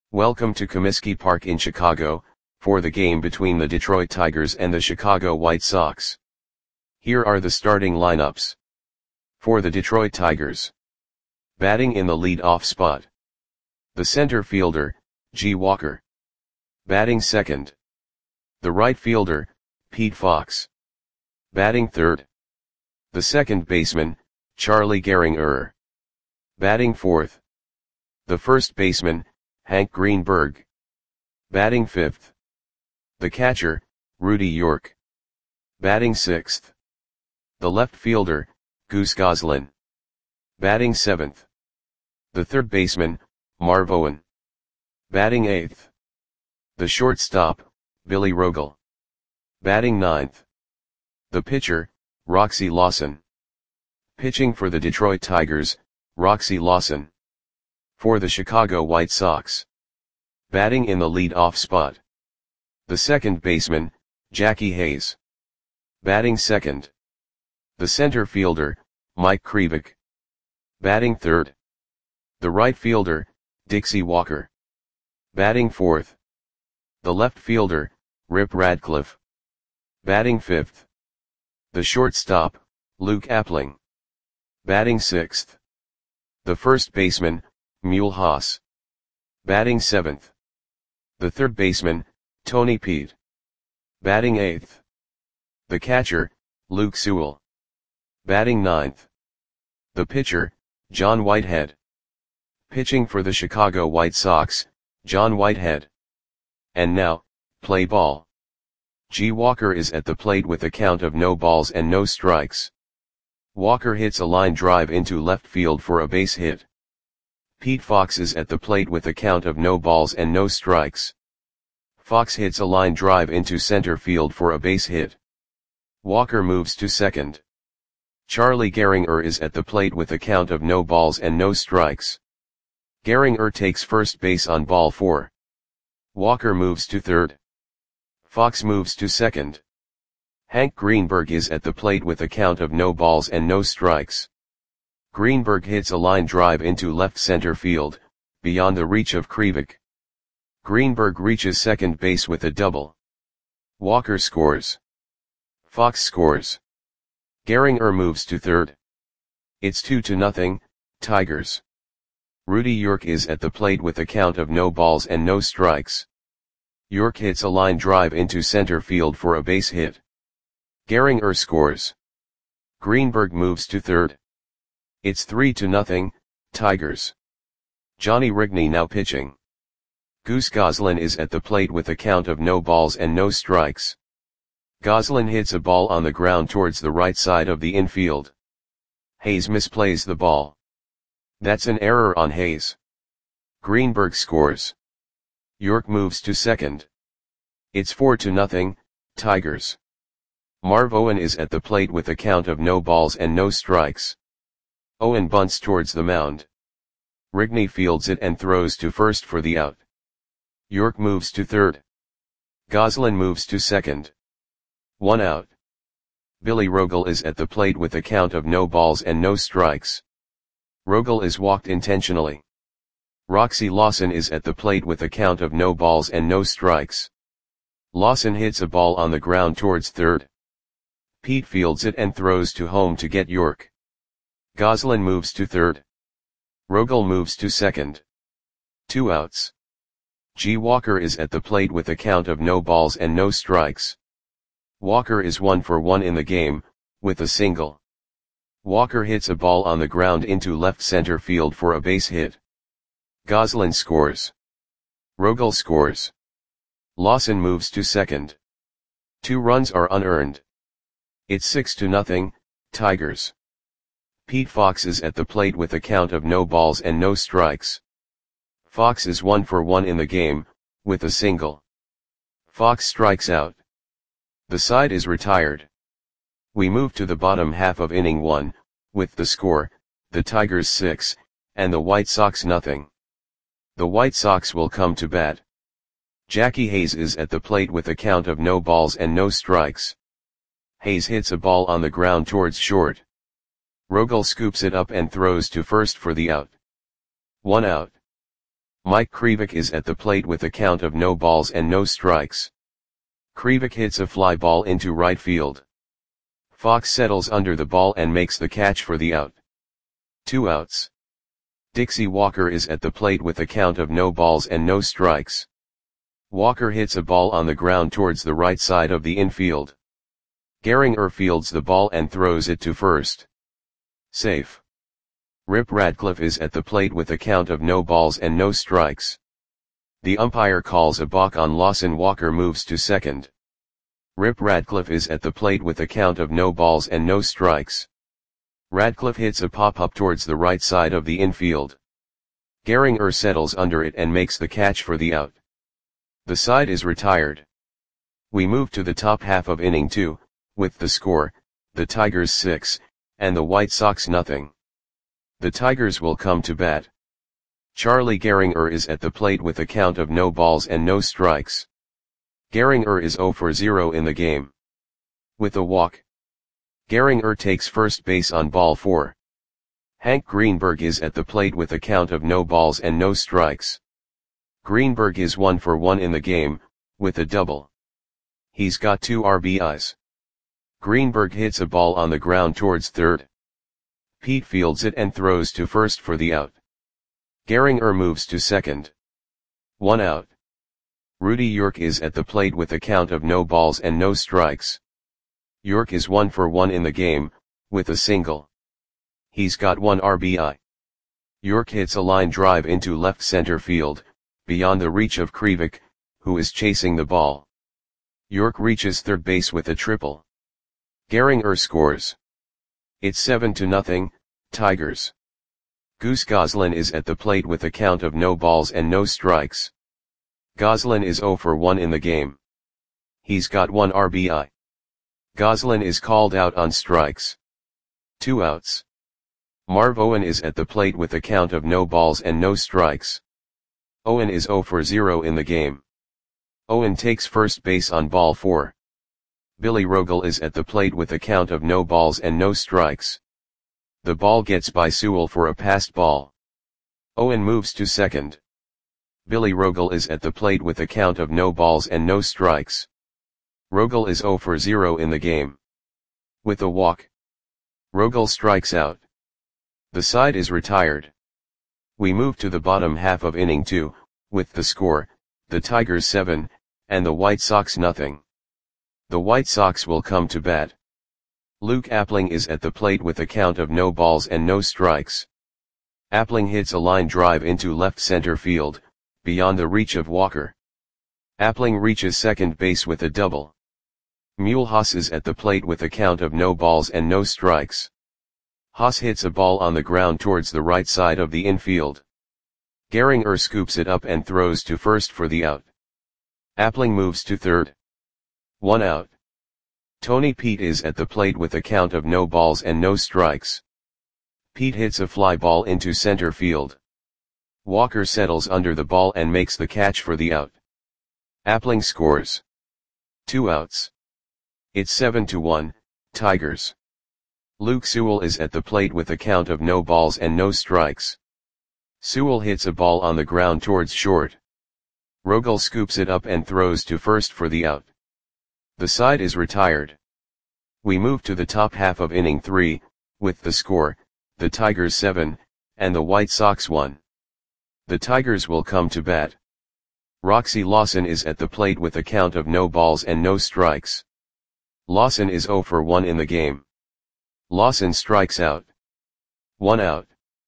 Welcome to Comiskey Park in Chicago, for the game between the Detroit Tigers and the Chicago White Sox. Here are the starting lineups. For the Detroit Tigers. Batting in the lead-off spot. The center fielder, G. Walker. Batting second. The right fielder, Pete Fox. Batting third. The second baseman, Charlie Gehringer. Batting fourth. The first baseman, Hank Greenberg. Batting fifth. The catcher, Rudy York. Batting sixth. The left fielder, Goose Goslin. Batting seventh. The third baseman, Marv Owen. Batting eighth. The shortstop, Billy Rogel. Batting ninth. The pitcher, Roxy Lawson. Pitching for the Detroit Tigers, Roxy Lawson. For the Chicago White Sox. Batting in the lead-off spot. The second baseman, Jackie Hayes. Batting second. The center fielder, Mike Krivik. Batting third. The right fielder, Dixie Walker. Batting fourth. The left fielder, Rip Radcliffe. Batting fifth. The shortstop, Luke Appling. Batting sixth. The first baseman, Mule Haas. Batting seventh. The third baseman, Tony Pete. Batting eighth. The catcher, Luke Sewell. Batting ninth. The pitcher, John Whitehead. Pitching for the Chicago White Sox, John Whitehead. And now, play ball. G. Walker is at the plate with a count of no balls and no strikes. Walker hits a line drive into left field for a base hit. Pete Fox is at the plate with a count of no balls and no strikes. Fox hits a line drive into center field for a base hit. Walker moves to second. Charlie Gehringer is at the plate with a count of no balls and no strikes. Gehringer takes first base on ball 4. Walker moves to third. Fox moves to second. Hank Greenberg is at the plate with a count of no balls and no strikes. Greenberg hits a line drive into left center field, beyond the reach of Krivik. Greenberg reaches second base with a double. Walker scores. Fox scores. Gehringer moves to third. It's 2-0, Tigers. Rudy York is at the plate with a count of no balls and no strikes. York hits a line drive into center field for a base hit. Gehringer scores. Greenberg moves to third. It's 3-0, Tigers. Johnny Rigney now pitching. Goose Goslin is at the plate with a count of no balls and no strikes. Goslin hits a ball on the ground towards the right side of the infield. Hayes misplays the ball. That's an error on Hayes. Greenberg scores. York moves to second. It's 4-0, Tigers. Marv Owen is at the plate with a count of no balls and no strikes. Owen bunts towards the mound. Rigney fields it and throws to first for the out. York moves to third. Goslin moves to second. 1 out. Billy Rogel is at the plate with a count of no balls and no strikes. Rogel is walked intentionally. Roxy Lawson is at the plate with a count of no balls and no strikes. Lawson hits a ball on the ground towards third. Pete fields it and throws to home to get York. Goslin moves to third. Rogel moves to second. 2 outs. G. Walker is at the plate with a count of no balls and no strikes. Walker is 1 for 1 in the game, with a single. Walker hits a ball on the ground into left center field for a base hit. Goslin scores. Rogel scores. Lawson moves to second. 2 runs are unearned. It's 6-0, Tigers. Pete Fox is at the plate with a count of no balls and no strikes. Fox is 1 for 1 in the game, with a single. Fox strikes out. The side is retired. We move to the bottom half of inning 1, with the score, the Tigers 6, and the White Sox nothing. The White Sox will come to bat. Jackie Hayes is at the plate with a count of no balls and no strikes. Hayes hits a ball on the ground towards short. Rogel scoops it up and throws to first for the out. 1 out. Mike Krivik is at the plate with a count of no balls and no strikes. Krivik hits a fly ball into right field. Fox settles under the ball and makes the catch for the out. 2 outs. Dixie Walker is at the plate with a count of no balls and no strikes. Walker hits a ball on the ground towards the right side of the infield. Gehringer fields the ball and throws it to first. Safe. Rip Radcliffe is at the plate with a count of no balls and no strikes. The umpire calls a balk on Lawson. Walker moves to second. Rip Radcliffe is at the plate with a count of no balls and no strikes. Radcliffe hits a pop-up towards the right side of the infield. Gehringer settles under it and makes the catch for the out. The side is retired. We move to the top half of inning 2, with the score, the Tigers 6, and the White Sox nothing. The Tigers will come to bat. Charlie Gehringer is at the plate with a count of no balls and no strikes. Gehringer is 0 for 0 in the game. With a walk. Gehringer takes first base on ball 4. Hank Greenberg is at the plate with a count of no balls and no strikes. Greenberg is 1 for 1 in the game, with a double. He's got 2 RBIs. Greenberg hits a ball on the ground towards third. Pete fields it and throws to first for the out. Gehringer moves to second. 1 out. Rudy York is at the plate with a count of no balls and no strikes. York is 1 for 1 in the game, with a single. He's got 1 RBI. York hits a line drive into left center field, beyond the reach of Krivik, who is chasing the ball. York reaches third base with a triple. Gehringer scores. It's 7-0, Tigers. Goose Goslin is at the plate with a count of no balls and no strikes. Goslin is 0 for 1 in the game. He's got 1 RBI. Goslin is called out on strikes. 2 outs. Marv Owen is at the plate with a count of no balls and no strikes. Owen is 0 for 0 in the game. Owen takes first base on ball 4. Billy Rogel is at the plate with a count of no balls and no strikes. The ball gets by Sewell for a passed ball. Owen moves to second. Billy Rogel is at the plate with a count of no balls and no strikes. Rogel is 0 for 0 in the game. With a walk. Rogel strikes out. The side is retired. We move to the bottom half of inning 2, with the score, the Tigers 7, and the White Sox nothing. The White Sox will come to bat. Luke Appling is at the plate with a count of no balls and no strikes. Appling hits a line drive into left center field, beyond the reach of Walker. Appling reaches second base with a double. Mulhouse is at the plate with a count of no balls and no strikes. Haas hits a ball on the ground towards the right side of the infield. Gehringer scoops it up and throws to first for the out. Appling moves to third. 1 out. Tony Pete is at the plate with a count of no balls and no strikes. Pete hits a fly ball into center field. Walker settles under the ball and makes the catch for the out. Appling scores. 2 outs. It's 7-1, Tigers. Luke Sewell is at the plate with a count of no balls and no strikes. Sewell hits a ball on the ground towards short. Rogel scoops it up and throws to first for the out. The side is retired. We move to the top half of inning 3, with the score, the Tigers 7, and the White Sox 1. The Tigers will come to bat. Roxy Lawson is at the plate with a count of no balls and no strikes. Lawson is 0 for 1 in the game. Lawson strikes out. 1 out.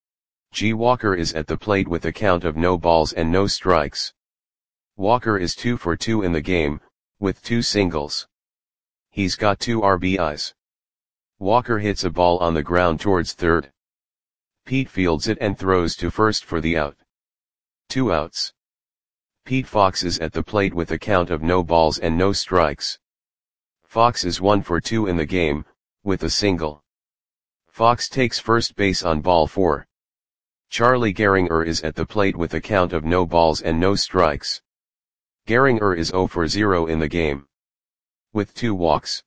G. Walker is at the plate with a count of no balls and no strikes. Walker is 2 for 2 in the game, with 2 singles. He's got 2 RBIs. Walker hits a ball on the ground towards third. Pete fields it and throws to first for the out. 2 outs. Pete Fox is at the plate with a count of no balls and no strikes. Fox is 1 for 2 in the game, with a single. Fox takes first base on ball 4. Charlie Gehringer is at the plate with a count of no balls and no strikes. Gehringer is 0 for 0 in the game. With 2 walks.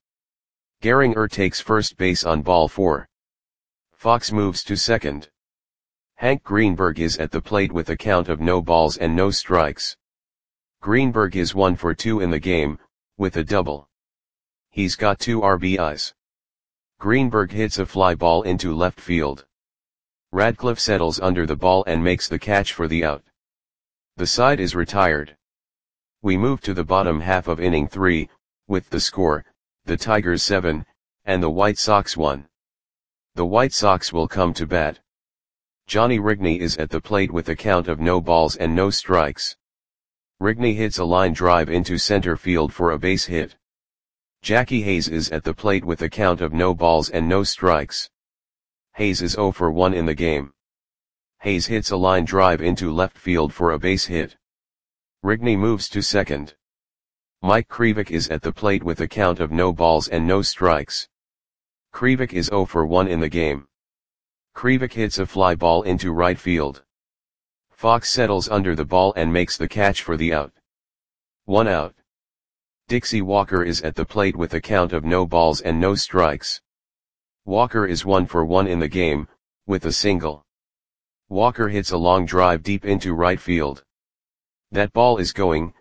Gehringer takes first base on ball 4. Fox moves to second. Hank Greenberg is at the plate with a count of no balls and no strikes. Greenberg is 1 for 2 in the game, with a double. He's got 2 RBIs. Greenberg hits a fly ball into left field. Radcliffe settles under the ball and makes the catch for the out. The side is retired. We move to the bottom half of inning 3, with the score, the Tigers 7, and the White Sox 1. The White Sox will come to bat. Johnny Rigney is at the plate with a count of no balls and no strikes. Rigney hits a line drive into center field for a base hit. Jackie Hayes is at the plate with a count of no balls and no strikes. Hayes is 0 for 1 in the game. Hayes hits a line drive into left field for a base hit. Rigney moves to second. Mike Krivik is at the plate with a count of no balls and no strikes. Krivik is 0 for 1 in the game. Krivik hits a fly ball into right field. Fox settles under the ball and makes the catch for the out. 1 out. Dixie Walker is at the plate with a count of no balls and no strikes. Walker is 1 for 1 in the game, with a single. Walker hits a long drive deep into right field. That ball is gone.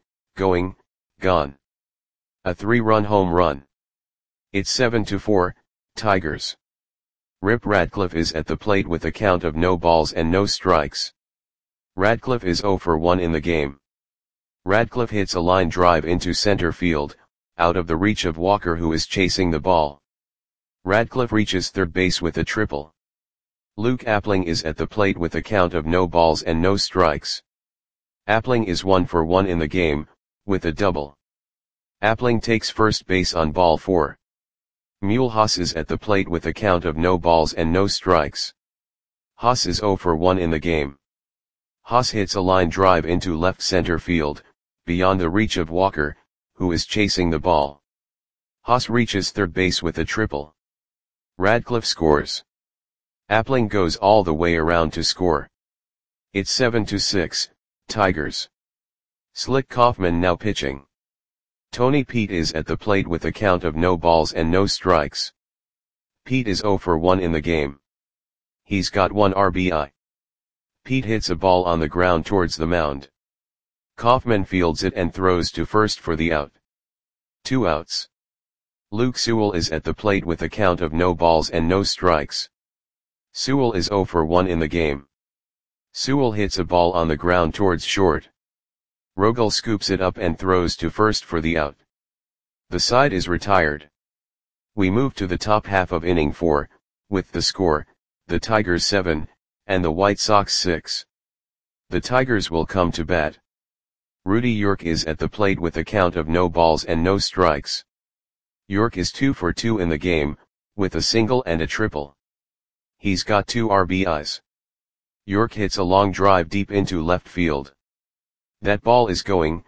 A 3-run home run. It's 7-4, Tigers. Rip Radcliffe is at the plate with a count of no balls and no strikes. Radcliffe is 0 for 1 in the game. Radcliffe hits a line drive into center field, out of the reach of Walker who is chasing the ball. Radcliffe reaches third base with a triple. Luke Appling is at the plate with a count of no balls and no strikes. Appling is 1 for 1 in the game, with a double. Appling takes first base on ball 4. Mule Haas is at the plate with a count of no balls and no strikes. Haas is 0 for 1 in the game. Haas hits a line drive into left center field, beyond the reach of Walker, who is chasing the ball. Haas reaches third base with a triple. Radcliffe scores. Appling goes all the way around to score. It's 7-6, Tigers. Slick Kaufman now pitching. Tony Pete is at the plate with a count of no balls and no strikes. Pete is 0 for 1 in the game. He's got 1 RBI. Pete hits a ball on the ground towards the mound. Kaufman fields it and throws to first for the out. 2 outs. Luke Sewell is at the plate with a count of no balls and no strikes. Sewell is 0 for 1 in the game. Sewell hits a ball on the ground towards short. Rogel scoops it up and throws to first for the out. The side is retired. We move to the top half of inning 4, with the score, the Tigers 7, and the White Sox 6. The Tigers will come to bat. Rudy York is at the plate with a count of no balls and no strikes. York is 2 for 2 in the game, with a single and a triple. He's got 2 RBIs. York hits a long drive deep into left field. That ball is gone.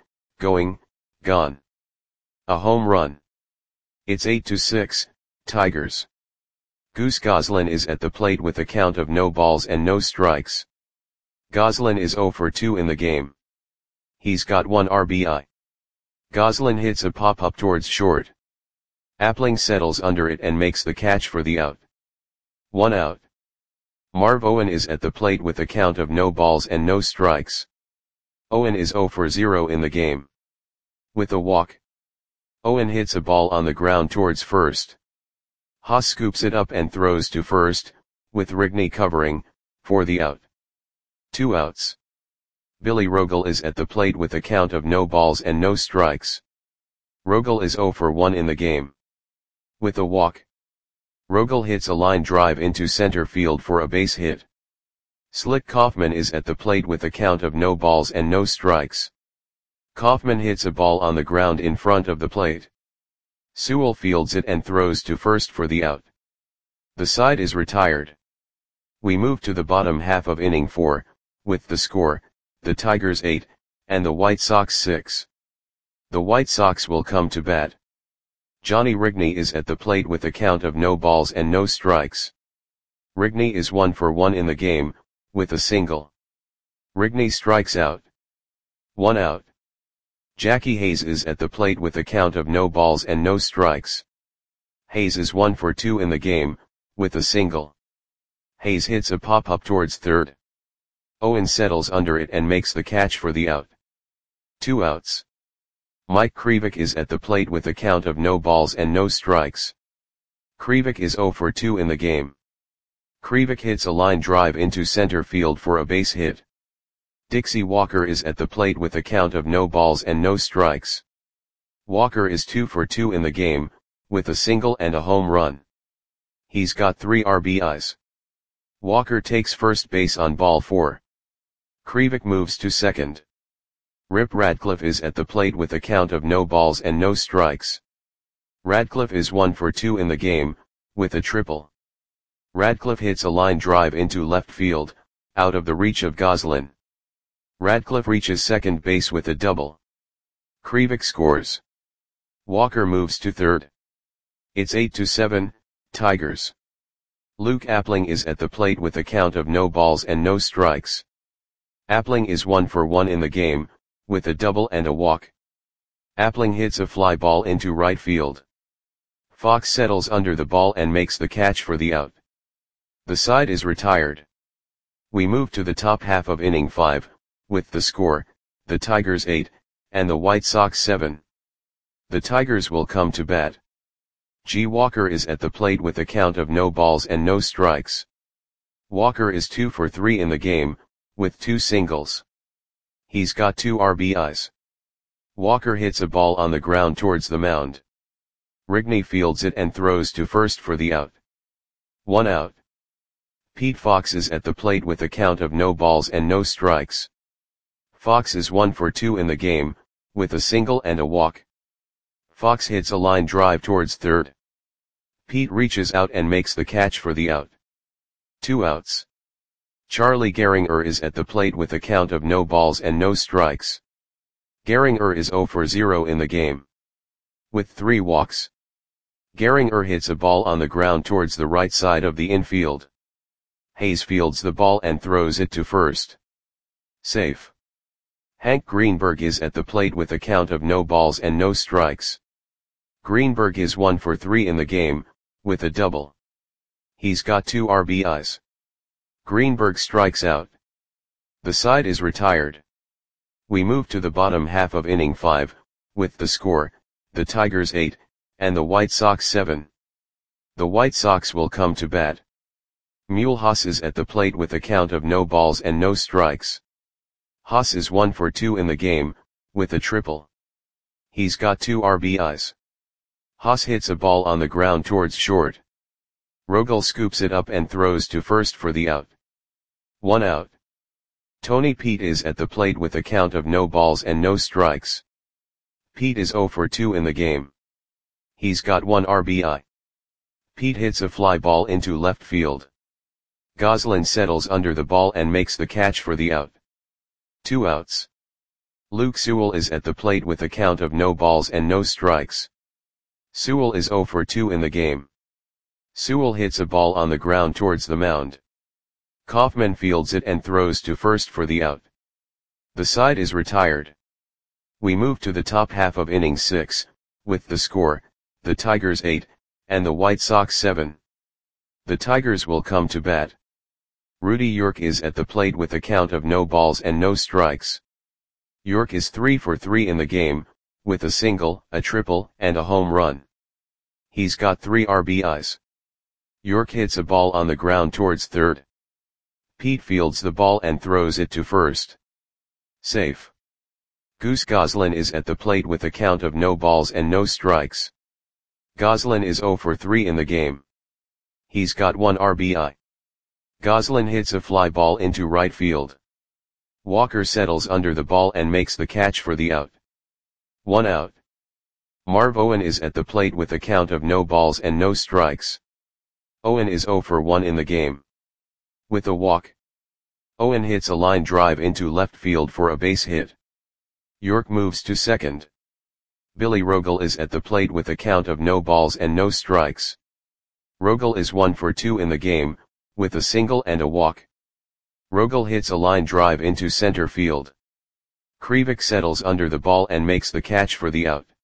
A home run. It's 8-6, Tigers. Goose Goslin is at the plate with a count of no balls and no strikes. Goslin is 0 for 2 in the game. He's got 1 RBI. Goslin hits a pop-up towards short. Appling settles under it and makes the catch for the out. 1 out. Marv Owen is at the plate with a count of no balls and no strikes. Owen is 0 for 0 in the game. With a walk. Owen hits a ball on the ground towards first. Haas scoops it up and throws to first, with Rigney covering, for the out. 2 outs. Billy Rogel is at the plate with a count of no balls and no strikes. Rogel is 0 for 1 in the game. With a walk. Rogel hits a line drive into center field for a base hit. Slick Kaufman is at the plate with a count of no balls and no strikes. Kaufman hits a ball on the ground in front of the plate. Sewell fields it and throws to first for the out. The side is retired. We move to the bottom half of inning 4, with the score, the Tigers 8, and the White Sox 6. The White Sox will come to bat. Johnny Rigney is at the plate with a count of no balls and no strikes. Rigney is 1 for 1 in the game, with a single. Rigney strikes out. 1 out. Jackie Hayes is at the plate with a count of no balls and no strikes. Hayes is 1 for 2 in the game, with a single. Hayes hits a pop-up towards third. Owen settles under it and makes the catch for the out. 2 outs. Mike Krivik is at the plate with a count of no balls and no strikes. Krivik is 0 for 2 in the game. Krivik hits a line drive into center field for a base hit. Dixie Walker is at the plate with a count of no balls and no strikes. Walker is 2 for 2 in the game, with a single and a home run. He's got 3 RBIs. Walker takes first base on ball 4. Krivik moves to second. Rip Radcliffe is at the plate with a count of no balls and no strikes. Radcliffe is 1 for 2 in the game, with a triple. Radcliffe hits a line drive into left field, out of the reach of Goslin. Radcliffe reaches second base with a double. Krivik scores. Walker moves to third. It's 8-7, Tigers. Luke Appling is at the plate with a count of no balls and no strikes. Appling is 1 for 1 in the game, with a double and a walk. Appling hits a fly ball into right field. Fox settles under the ball and makes the catch for the out. The side is retired. We move to the top half of inning 5, with the score, the Tigers 8, and the White Sox 7. The Tigers will come to bat. G. Walker is at the plate with a count of no balls and no strikes. Walker is 2 for 3 in the game, with 2 singles. He's got 2 RBIs. Walker hits a ball on the ground towards the mound. Rigney fields it and throws to first for the out. 1 out. Pete Fox is at the plate with a count of no balls and no strikes. Fox is 1 for 2 in the game, with a single and a walk. Fox hits a line drive towards third. Pete reaches out and makes the catch for the out. 2 outs. Charlie Gehringer is at the plate with a count of no balls and no strikes. Gehringer is 0 for 0 in the game. With 3 walks. Gehringer hits a ball on the ground towards the right side of the infield. Hayes fields the ball and throws it to first. Safe. Hank Greenberg is at the plate with a count of no balls and no strikes. Greenberg is 1 for 3 in the game, with a double. He's got 2 RBIs. Greenberg strikes out. The side is retired. We move to the bottom half of inning 5, with the score, the Tigers 8, and the White Sox 7. The White Sox will come to bat. Mulhouse is at the plate with a count of no balls and no strikes. Haas is 1 for 2 in the game, with a triple. He's got 2 RBIs. Haas hits a ball on the ground towards short. Rogel scoops it up and throws to first for the out. 1 out. Tony Pete is at the plate with a count of no balls and no strikes. Pete is 0 for 2 in the game. He's got 1 RBI. Pete hits a fly ball into left field. Goslin settles under the ball and makes the catch for the out. 2 outs. Luke Sewell is at the plate with a count of no balls and no strikes. Sewell is 0 for 2 in the game. Sewell hits a ball on the ground towards the mound. Kaufman fields it and throws to first for the out. The side is retired. We move to the top half of inning 6, with the score, the Tigers 8, and the White Sox 7. The Tigers will come to bat. Rudy York is at the plate with a count of no balls and no strikes. York is 3 for 3 in the game, with a single, a triple, and a home run. He's got 3 RBIs. York hits a ball on the ground towards third. Pete fields the ball and throws it to first. Safe. Goose Goslin is at the plate with a count of no balls and no strikes. Goslin is 0 for 3 in the game. He's got 1 RBI. Goslin hits a fly ball into right field. Walker settles under the ball and makes the catch for the out. 1 out. Marv Owen is at the plate with a count of no balls and no strikes. Owen is 0 for 1 in the game. With a walk. Owen hits a line drive into left field for a base hit. York moves to second. Billy Rogel is at the plate with a count of no balls and no strikes. Rogel is 1 for 2 in the game, with a single and a walk. Rogel hits a line drive into center field. Krivik settles under the ball and makes the catch for the out.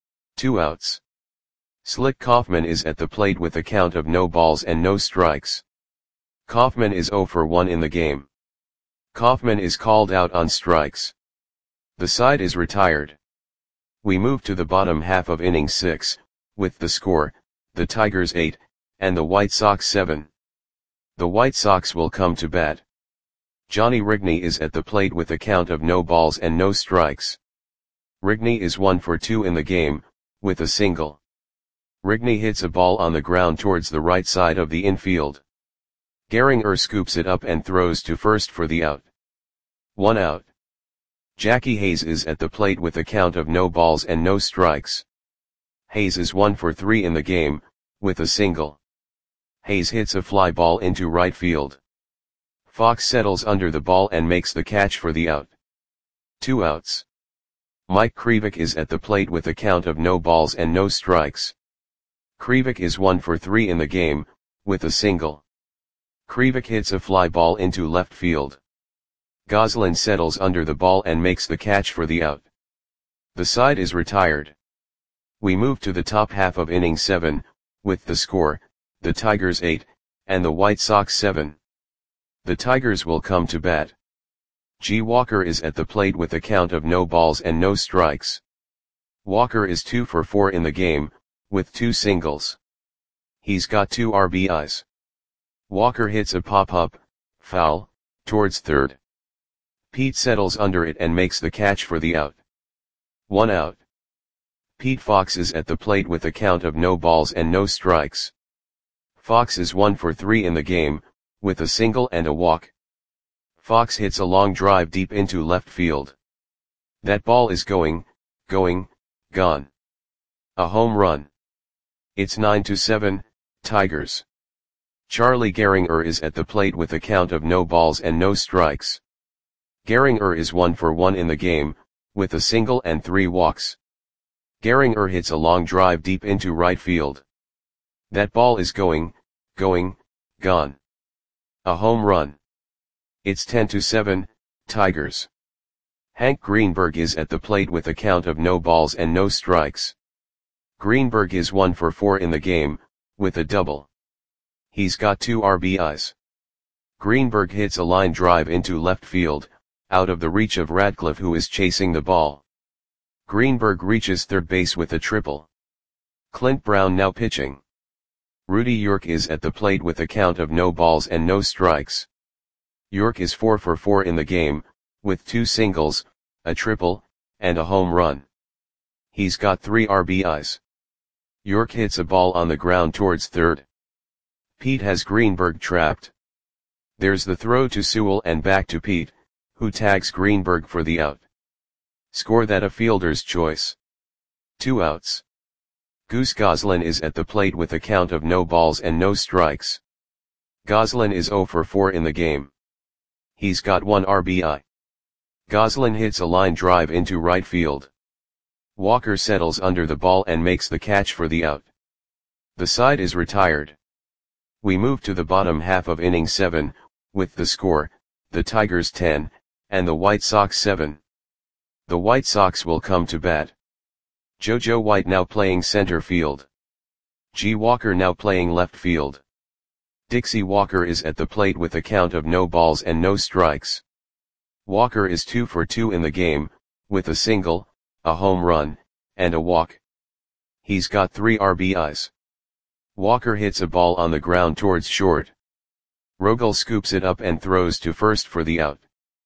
2 outs. Slick Kaufman is at the plate with a count of no balls and no strikes. Kaufman is 0 for 1 in the game. Kaufman is called out on strikes. The side is retired. We move to the bottom half of inning 6, with the score, the Tigers 8, and the White Sox 7. The White Sox will come to bat. Johnny Rigney is at the plate with a count of no balls and no strikes. Rigney is 1 for 2 in the game, with a single. Rigney hits a ball on the ground towards the right side of the infield. Gehringer scoops it up and throws to first for the out. 1 out. Jackie Hayes is at the plate with a count of no balls and no strikes. Hayes is 1 for 3 in the game, with a single. Hayes hits a fly ball into right field. Fox settles under the ball and makes the catch for the out. 2 outs. Mike Krivik is at the plate with a count of no balls and no strikes. Krivik is 1 for 3 in the game, with a single. Krivik hits a fly ball into left field. Goslin settles under the ball and makes the catch for the out. The side is retired. We move to the top half of inning 7, with the score, the Tigers 8, and the White Sox 7. The Tigers will come to bat. G. Walker is at the plate with a count of no balls and no strikes. Walker is 2 for 4 in the game, with 2 singles. He's got 2 RBIs. Walker hits a pop-up, foul, towards third. Pete settles under it and makes the catch for the out. 1 out. Pete Fox is at the plate with a count of no balls and no strikes. Fox is 1 for 3 in the game, with a single and a walk. Fox hits a long drive deep into left field. That ball is gone. A home run. It's 9-7, Tigers. Charlie Gehringer is at the plate with a count of no balls and no strikes. Gehringer is 1 for 1 in the game, with a single and 3 walks. Gehringer hits a long drive deep into right field. That ball is gone. A home run. It's 10-7, Tigers. Hank Greenberg is at the plate with a count of no balls and no strikes. Greenberg is 1 for 4 in the game, with a double. He's got 2 RBIs. Greenberg hits a line drive into left field, out of the reach of Radcliffe, who is chasing the ball. Greenberg reaches third base with a triple. Clint Brown now pitching. Rudy York is at the plate with a count of no balls and no strikes. York is 4 for 4 in the game, with 2 singles, a triple, and a home run. He's got 3 RBIs. York hits a ball on the ground towards third. Pete has Greenberg trapped. There's the throw to Sewell and back to Pete, who tags Greenberg for the out. Score that a fielder's choice. 2 outs. Goose Goslin is at the plate with a count of no balls and no strikes. Goslin is 0 for 4 in the game. He's got 1 RBI. Goslin hits a line drive into right field. Walker settles under the ball and makes the catch for the out. The side is retired. We move to the bottom half of inning 7, with the score, the Tigers 10, and the White Sox 7. The White Sox will come to bat. JoJo White now playing center field. G. Walker now playing left field. Dixie Walker is at the plate with a count of no balls and no strikes. Walker is 2 for 2 in the game, with a single, a home run, and a walk. He's got 3 RBIs. Walker hits a ball on the ground towards short. Rogel scoops it up and throws to first for the out.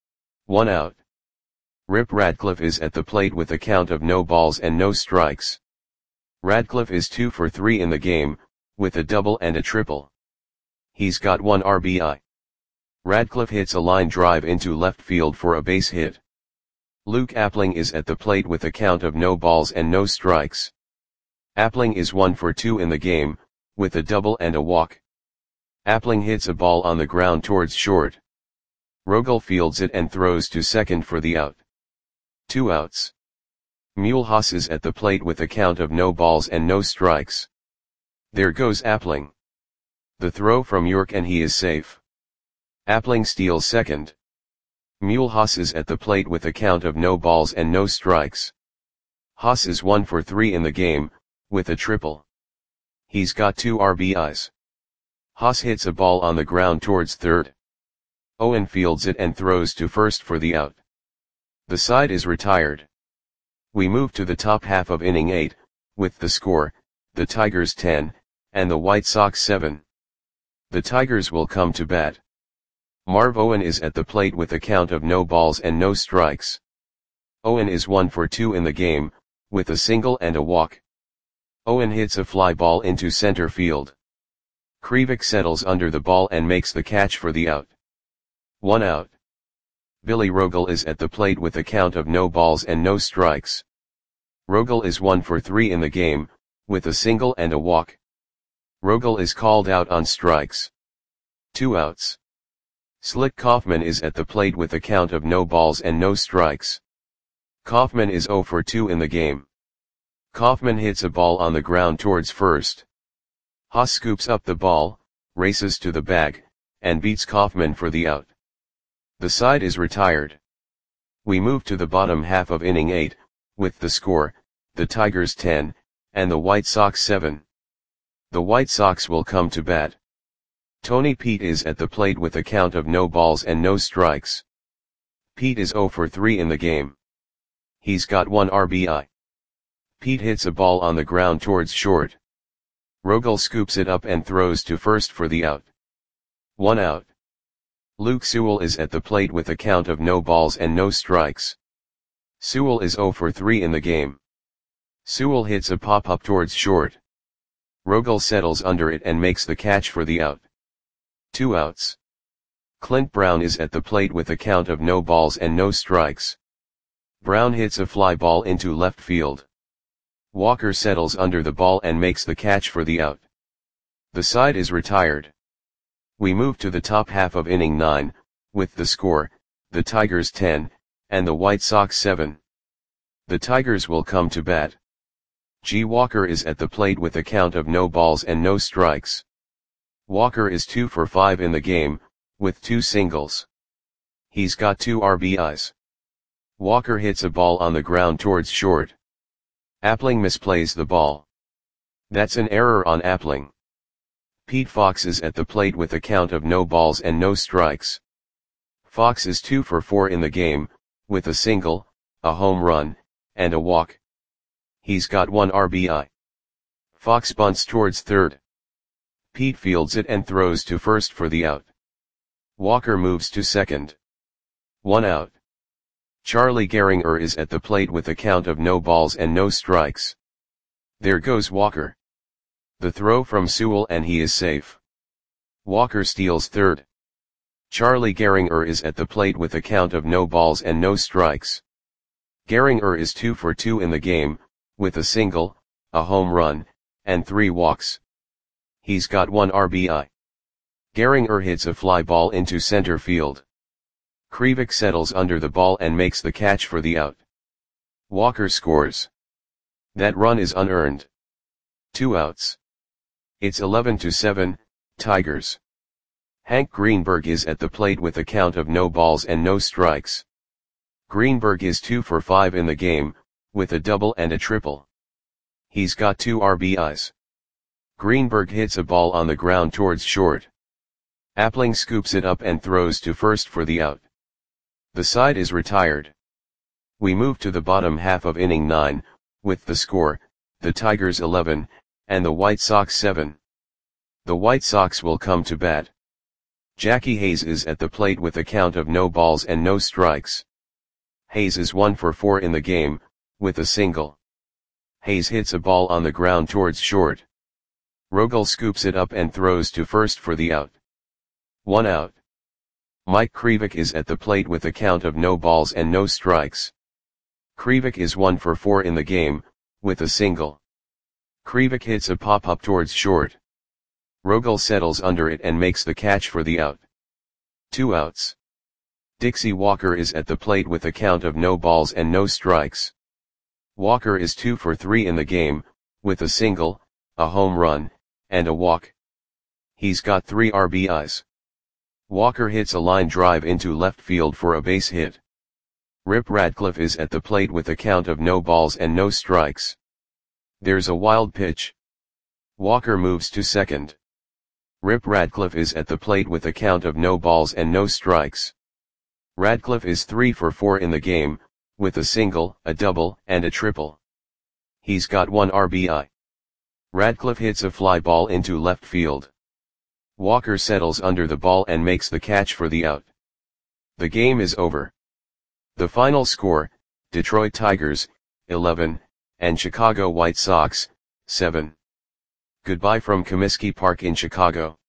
1 out. Rip Radcliffe is at the plate with a count of no balls and no strikes. Radcliffe is 2 for 3 in the game, with a double and a triple. He's got 1 RBI. Radcliffe hits a line drive into left field for a base hit. Luke Appling is at the plate with a count of no balls and no strikes. Appling is 1 for 2 in the game, with a double and a walk. Appling hits a ball on the ground towards short. Rogel fields it and throws to second for the out. 2 outs. Mulhouse is at the plate with a count of no balls and no strikes. There goes Appling. The throw from York and he is safe. Appling steals second. Mulhouse is at the plate with a count of no balls and no strikes. Haas is 1 for 3 in the game, with a triple. He's got 2 RBIs. Haas hits a ball on the ground towards third. Owen fields it and throws to first for the out. The side is retired. We move to the top half of inning 8, with the score, the Tigers 10, and the White Sox 7. The Tigers will come to bat. Marv Owen is at the plate with a count of no balls and no strikes. Owen is 1 for 2 in the game, with a single and a walk. Owen hits a fly ball into center field. Krivik settles under the ball and makes the catch for the out. 1 out. Billy Rogel is at the plate with a count of no balls and no strikes. Rogel is 1 for 3 in the game, with a single and a walk. Rogel is called out on strikes. 2 outs. Slick Kaufman is at the plate with a count of no balls and no strikes. Kaufman is 0 for 2 in the game. Kaufman hits a ball on the ground towards first. Haas scoops up the ball, races to the bag, and beats Kaufman for the out. The side is retired. We move to the bottom half of inning 8, with the score, the Tigers 10, and the White Sox 7. The White Sox will come to bat. Tony Pete is at the plate with a count of no balls and no strikes. Pete is 0 for 3 in the game. He's got 1 RBI. Pete hits a ball on the ground towards short. Rogel scoops it up and throws to first for the out. 1 out. Luke Sewell is at the plate with a count of no balls and no strikes. Sewell is 0 for 3 in the game. Sewell hits a pop-up towards short. Rogel settles under it and makes the catch for the out. 2 outs. Clint Brown is at the plate with a count of no balls and no strikes. Brown hits a fly ball into left field. Walker settles under the ball and makes the catch for the out. The side is retired. We move to the top half of inning 9, with the score, the Tigers 10, and the White Sox 7. The Tigers will come to bat. G. Walker is at the plate with a count of no balls and no strikes. Walker is 2 for 5 in the game, with 2 singles. He's got 2 RBIs. Walker hits a ball on the ground towards short. Appling misplays the ball. That's an error on Appling. Pete Fox is at the plate with a count of no balls and no strikes. Fox is 2 for 4 in the game, with a single, a home run, and a walk. He's got 1 RBI. Fox bunts towards third. Pete fields it and throws to first for the out. Walker moves to second. 1 out. Charlie Gehringer is at the plate with a count of no balls and no strikes. There goes Walker. The throw from Sewell and he is safe. Walker steals third. Charlie Gehringer is at the plate with a count of no balls and no strikes. Gehringer is 2 for 2 in the game, with a single, a home run, and 3 walks. He's got 1 RBI. Gehringer hits a fly ball into center field. Krivik settles under the ball and makes the catch for the out. Walker scores. That run is unearned. 2 outs. It's 11-7, Tigers. Hank Greenberg is at the plate with a count of no balls and no strikes. Greenberg is 2 for 5 in the game, with a double and a triple. He's got 2 RBIs. Greenberg hits a ball on the ground towards short. Appling scoops it up and throws to first for the out. The side is retired. We move to the bottom half of inning 9, with the score, the Tigers 11, and the White Sox 7. The White Sox will come to bat. Jackie Hayes is at the plate with a count of no balls and no strikes. Hayes is 1 for 4 in the game, with a single. Hayes hits a ball on the ground towards short. Rogel scoops it up and throws to first for the out. 1 out. Mike Krivik is at the plate with a count of no balls and no strikes. Krivik is 1 for 4 in the game, with a single. Krivik hits a pop-up towards short. Rogel settles under it and makes the catch for the out. 2 outs. Dixie Walker is at the plate with a count of no balls and no strikes. Walker is 2 for 3 in the game, with a single, a home run, and a walk. He's got 3 RBIs. Walker hits a line drive into left field for a base hit. Rip Radcliffe is at the plate with a count of no balls and no strikes. There's a wild pitch. Walker moves to second. Rip Radcliffe is at the plate with a count of no balls and no strikes. Radcliffe is 3 for 4 in the game, with a single, a double, and a triple. He's got 1 RBI. Radcliffe hits a fly ball into left field. Walker settles under the ball and makes the catch for the out. The game is over. The final score, Detroit Tigers, 11, and Chicago White Sox, 7. Goodbye from Comiskey Park in Chicago.